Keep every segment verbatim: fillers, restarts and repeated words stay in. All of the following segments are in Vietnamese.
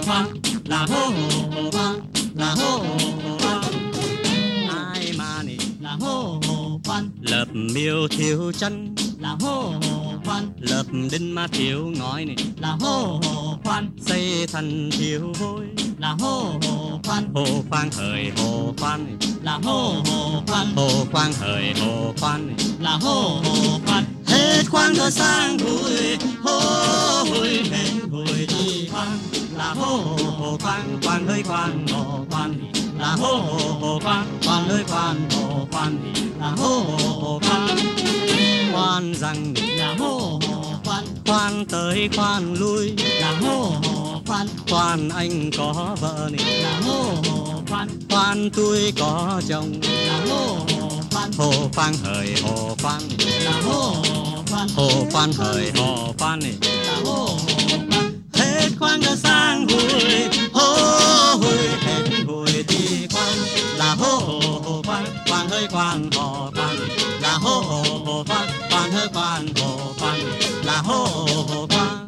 khoan, là hô hô khoan, là hô hô khoan. Ai mà nỉ là hô hô khoan, lập miêu thiếu chân là hô hô khoan, lập đinh mà thiếu ngói nỉ là hô hô khoan, xây thành thiếu vôi là hô hô khoan, hồ khoan hời hồ khoan là hô hô khoan, hồ khoan hời hồ khoan là hô hô khoan. Hết khoan rồi sang hùi hô hùi, hết hùi đi khoan là hô hô khoan, khoan hơi khoan hồ khoan là hô hô khoan, khoan hơi khoan hồ khoan là hô hô khoan. Khoan rằng là hô hô khoan, khoan tới khoan lui là hô hô khoan, khoan anh có vợ nè là hô hô khoan, khoan tôi có chồng là hô hô khoan, hồ khoan hời hồ khoan là hô hô khoan, hồ khoan hời hồ khoan là hô hô khoan. Hết khoan rồi sang hùi hô hùi, hết hùi đi khoan là hô hô khoan, khoan hơi khoan hồ khoan là hô hô khoan, khoan hơi khoan hồ khoan là hô hô khoan.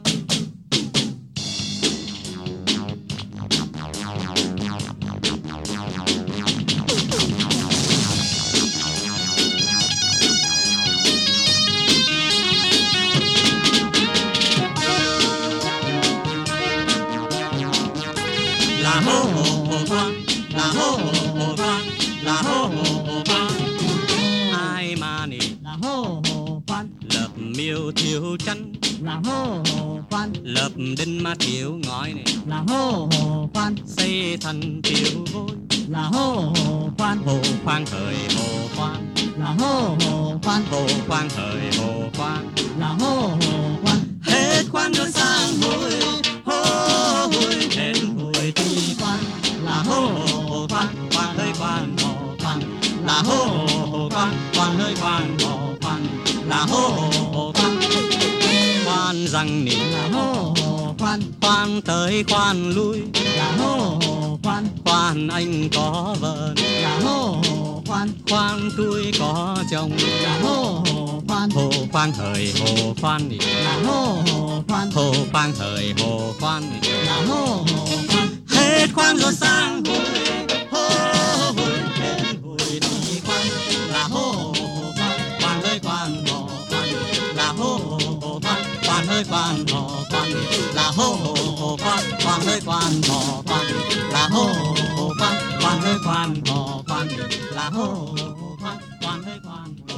Là hô hô khoan, là hô hô khoan, là hô hô khoan. Ai mà nỉ là hô hô khoan, lập miêu thiếu chân là hô hô khoan, lập đinh mà thiếu ngói nỉ là hô hô khoan, xây thành thiếu vôi là hô hô khoan, hồ khoan hời hồ khoan là hô hô khoan, hồ khoan hời hồ khoan là hô hô khoan. Hết khoan rồi sang hùi hô hùi, hết hùi thì khoan là hô hô khoan, khoan hơi khoan hồ khoan là hô hô khoan, khoan hơi khoan hồ khoan là hô hô khoan. Khoan rằng nỉ là hô hô khoan, khoan tới khoan lui là hô hô khoan, khoan anh có vợ là hô hô khoan, khoan tôi có chồng là hô hô khoan, hồ khoan hời hồ khoan là hô hô khoan, hồ khoan hời hồ khoan là hô hô khoan. Hết khoan rồi sang hùi hô hùi, hết hùi đi khoan là hô hô khoan, khoan hơi khoan hồ khoan là hô hô khoan, khoan hơi khoan hồ khoan là hô hô khoan, khoan hơi khoan hồ khoan là hô hô khoan, khoan hơi khoan hồ khoan là hô hô khoan, khoan hơi khoan.